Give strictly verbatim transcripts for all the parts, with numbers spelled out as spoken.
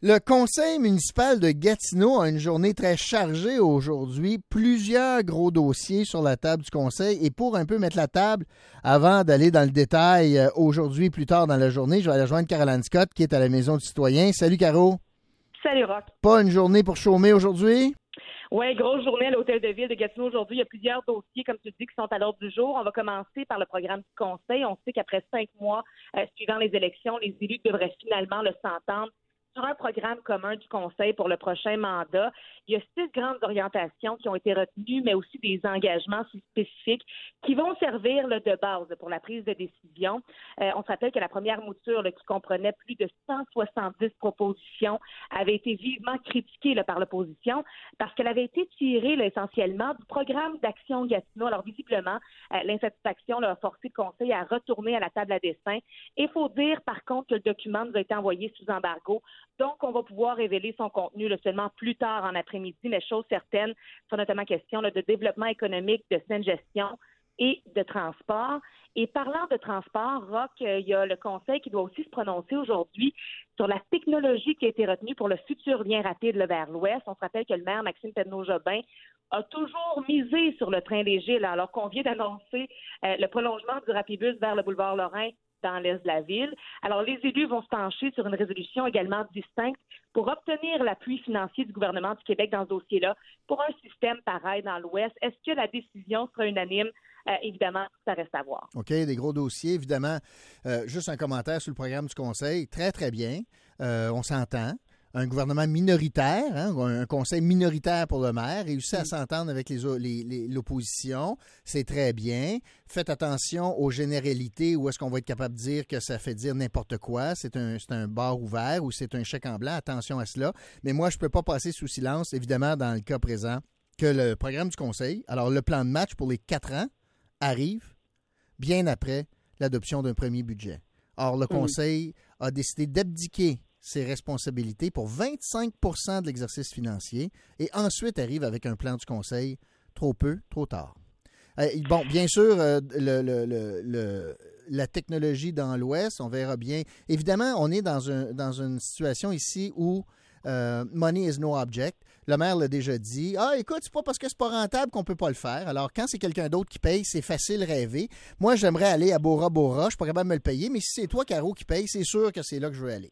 Le conseil municipal de Gatineau a une journée très chargée aujourd'hui. Plusieurs gros dossiers sur la table du conseil. Et pour un peu mettre la table, avant d'aller dans le détail euh, aujourd'hui, plus tard dans la journée, je vais aller rejoindre Caroline Scott qui est à la Maison du Citoyen. Salut Caro. Salut Roch. Pas une journée pour chômer aujourd'hui? Oui, grosse journée à l'Hôtel de Ville de Gatineau aujourd'hui. Il y a plusieurs dossiers, comme tu dis, qui sont à l'ordre du jour. On va commencer par le programme du conseil. On sait qu'après cinq mois euh, suivant les élections, les élus devraient finalement le s'entendre sur un programme commun du conseil pour le prochain mandat. Il y a six grandes orientations qui ont été retenues, mais aussi des engagements spécifiques qui vont servir là, de base pour la prise de décision. Euh, on se rappelle que la première mouture, là, qui comprenait plus de cent soixante-dix propositions, avait été vivement critiquée là, par l'opposition parce qu'elle avait été tirée là, essentiellement du programme d'action Gatineau. Alors visiblement, euh, l'insatisfaction là, a forcé le conseil à retourner à la table à dessin. Il faut dire par contre que le document nous a été envoyé sous embargo. Donc, on va pouvoir révéler son contenu là, seulement plus tard en après-midi, mais chose certaine, c'est notamment question là, de développement économique, de saine gestion et de transport. Et parlant de transport, Roch, euh, il y a le conseil qui doit aussi se prononcer aujourd'hui sur la technologie qui a été retenue pour le futur lien rapide là, vers l'Ouest. On se rappelle que le maire Maxime Pedneau-Jobin a toujours misé sur le train léger, là, alors qu'on vient d'annoncer euh, le prolongement du Rapibus vers le boulevard Lorrain dans l'est de la ville. Alors, les élus vont se pencher sur une résolution également distincte pour obtenir l'appui financier du gouvernement du Québec dans ce dossier-là pour un système pareil dans l'Ouest. Est-ce que la décision sera unanime? Euh, évidemment, ça reste à voir. OK, des gros dossiers, évidemment. Euh, juste un commentaire sur le programme du conseil. Très, très bien. Euh, on s'entend. Un gouvernement minoritaire, hein, un conseil minoritaire pour le maire, réussit à s'entendre avec les, les, les, l'opposition. C'est très bien. Faites attention aux généralités où est-ce qu'on va être capable de dire que ça fait dire n'importe quoi. C'est un, c'est un bar ouvert ou c'est un chèque en blanc. Attention à cela. Mais moi, je ne peux pas passer sous silence, évidemment, dans le cas présent, que le programme du conseil, alors le plan de match pour les quatre ans, arrive bien après l'adoption d'un premier budget. Or, le conseil a décidé d'abdiquer ses responsabilités pour vingt-cinq pour cent de l'exercice financier et ensuite arrive avec un plan du conseil trop peu, trop tard. Euh, bon, bien sûr, euh, le, le, le, le, la technologie dans l'Ouest, on verra bien. Évidemment, on est dans, un, dans une situation ici où euh, money is no object. Le maire l'a déjà dit. Ah, écoute, c'est pas parce que c'est pas rentable qu'on peut pas le faire. Alors, quand c'est quelqu'un d'autre qui paye, c'est facile rêver. Moi, j'aimerais aller à Bora Bora. Je suis pas capable de me le payer, mais si c'est toi, Caro, qui paye, c'est sûr que c'est là que je veux aller.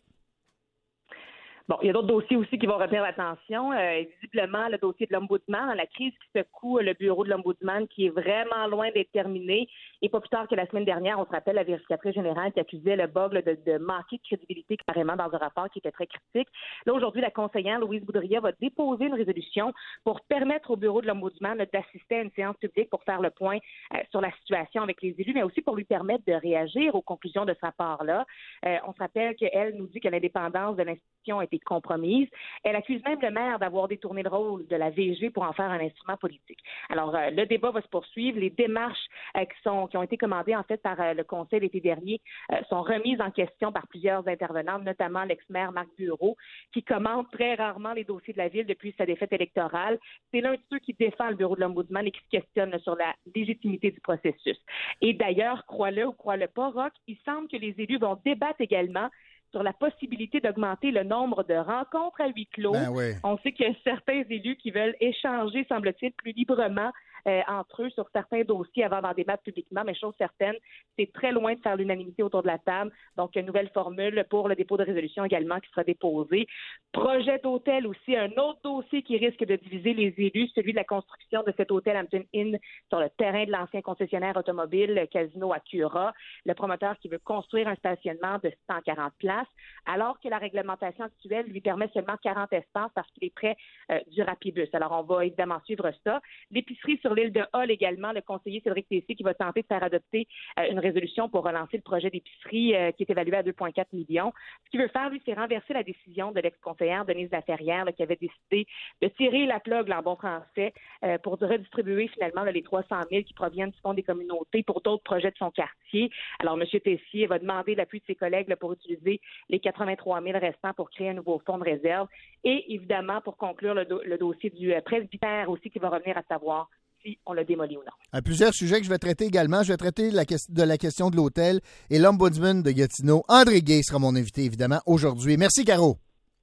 Bon, il y a d'autres dossiers aussi qui vont retenir l'attention. Euh, visiblement, le dossier de l'Ombudsman, la crise qui secoue le bureau de l'Ombudsman, qui est vraiment loin d'être terminée. Et pas plus tard que la semaine dernière, on se rappelle la vérificatrice générale qui accusait le B O G là, de, de manquer de crédibilité carrément dans un rapport qui était très critique. Là, aujourd'hui, la conseillère Louise Boudria va déposer une résolution pour permettre au bureau de l'Ombudsman là, d'assister à une séance publique pour faire le point euh, sur la situation avec les élus, mais aussi pour lui permettre de réagir aux conclusions de ce rapport-là. Euh, on se rappelle qu'elle nous dit que l'indépendance de l'institution a été compromise. Elle accuse même le maire d'avoir détourné le rôle de la V G pour en faire un instrument politique. Alors, euh, le débat va se poursuivre. Les démarches euh, qui, sont, qui ont été commandées, en fait, par euh, le Conseil l'été dernier euh, sont remises en question par plusieurs intervenants, notamment l'ex-maire Marc Bureau, qui commente très rarement les dossiers de la Ville depuis sa défaite électorale. C'est l'un de ceux qui défend le bureau de l'Ombudsman et qui se questionne là, sur la légitimité du processus. Et d'ailleurs, crois-le ou crois-le pas, Roch, il semble que les élus vont débattre également sur la possibilité d'augmenter le nombre de rencontres à huis clos. Ben oui. On sait qu'il y a certains élus qui veulent échanger, semble-t-il, plus librement euh, entre eux sur certains dossiers avant d'en débattre publiquement, mais chose certaine, c'est très loin de faire l'unanimité autour de la table. Donc, une nouvelle formule pour le dépôt de résolution également qui sera déposée. Projet d'hôtel aussi, un autre dossier qui risque de diviser les élus, celui de la construction de cet hôtel Hampton Inn sur le terrain de l'ancien concessionnaire automobile Casino Acura. Le promoteur qui veut construire un stationnement de cent quarante places, alors que la réglementation actuelle lui permet seulement quarante espaces parce qu'il est près euh, du Rapibus. Alors, on va évidemment suivre ça. L'épicerie sur l'île de Hall également, le conseiller Cédric Tessier qui va tenter de faire adopter euh, une résolution pour relancer le projet d'épicerie euh, qui est évalué à deux virgule quatre millions. Ce qu'il veut faire, lui, c'est renverser la décision de l'ex-conseillère Denise Laferrière là, qui avait décidé de tirer la plug là, en bon français euh, pour redistribuer finalement là, les trois cent mille qui proviennent du Fonds des communautés pour d'autres projets de son quartier. Alors, M. Tessier va demander l'appui de ses collègues là, pour utiliser les quatre-vingt-trois mille restants pour créer un nouveau fonds de réserve. Et évidemment, pour conclure, le, do- le dossier du euh, presbytère aussi qui va revenir à savoir si on l'a démoli ou non. À plusieurs sujets que je vais traiter également. Je vais traiter la que- de la question de l'hôtel et l'ombudsman de Gatineau. André Gay sera mon invité, évidemment, aujourd'hui. Merci, Caro.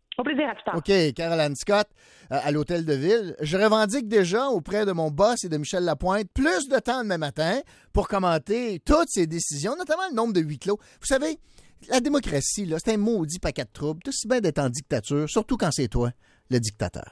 Au plaisir, à plus tard. OK, Caroline Scott, euh, à l'Hôtel de Ville. Je revendique déjà auprès de mon boss et de Michel Lapointe plus de temps demain matin pour commenter toutes ces décisions, notamment le nombre de huis clos. Vous savez, la démocratie, là, c'est un maudit paquet de troubles. C'est aussi bien d'être en dictature, surtout quand c'est toi, le dictateur.